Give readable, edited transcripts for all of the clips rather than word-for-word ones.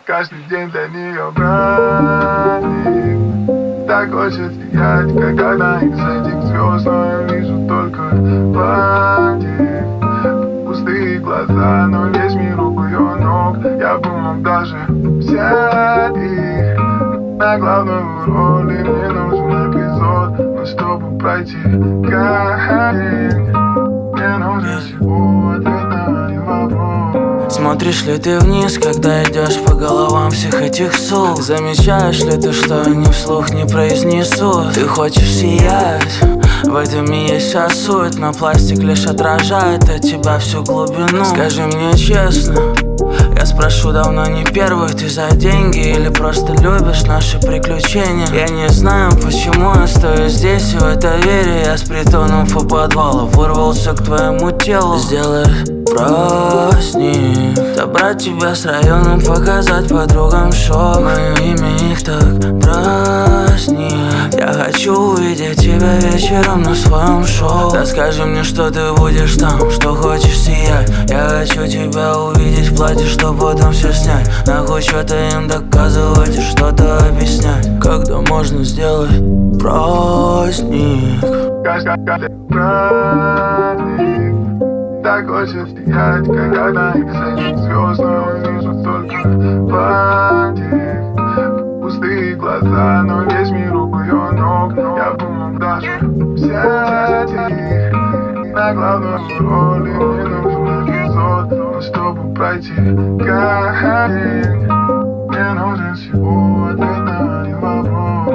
Каждый день для нее праздник. Так хочет сиять, как одна из этих звезд. Но я вижу только бантик. Пустые глаза, но весь мир у ее ног. Я бы мог даже взять их на главную роль. И мне нужен эпизод, но чтобы пройти камень, мне нужен всего ответ на один вопрос. Смотришь ли ты вниз, когда идешь по головам всех этих сук? Замечаешь ли ты, что они вслух не произнесут? Ты хочешь сиять, в этом и есть вся суть, но пластик лишь отражает от тебя всю глубину. Скажи мне честно, я спрошу давно не первый, ты за деньги или просто любишь наши приключения? Я не знаю, почему я стою здесь и в это верю. Я с притонов у подвала вырвался к твоему телу. Сделай праздник, собрать тебя с районом, показать подругам шоу. Мое имя их так дразнит. Я хочу увидеть тебя вечером на своем шоу. Да скажи мне, что ты будешь там, что хочешь сиять. Я хочу тебя увидеть в платье, чтобы потом все снять. Нахуй что-то им доказывать и что-то объяснять. Когда можно сделать праздник. Каждый праздник. Так хочет сиять, как одна из этих звезд. Но я вижу только бантик. Пустые глаза, но весь мир у ее ног. Я бы мог даже взять их на главную роль. И мне нужен эпизод, но чтобы пройти камень, мне нужен всего ответ на один вопрос.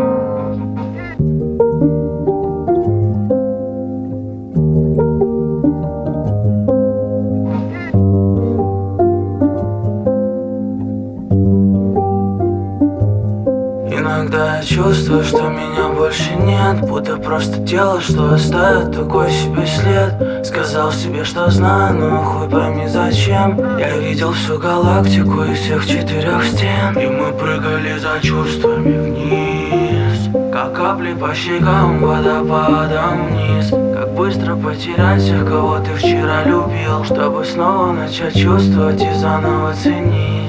Иногда я чувствую, что меня больше нет, будто просто тело, что оставит такой себе след. Сказал себе, что знаю, но хуй пойми зачем. Я видел всю галактику из всех 4 стен, и мы прыгали за чувствами вниз, как капли по щекам водопадом вниз. Как быстро потерять всех, кого ты вчера любил, чтобы снова начать чувствовать и заново ценить.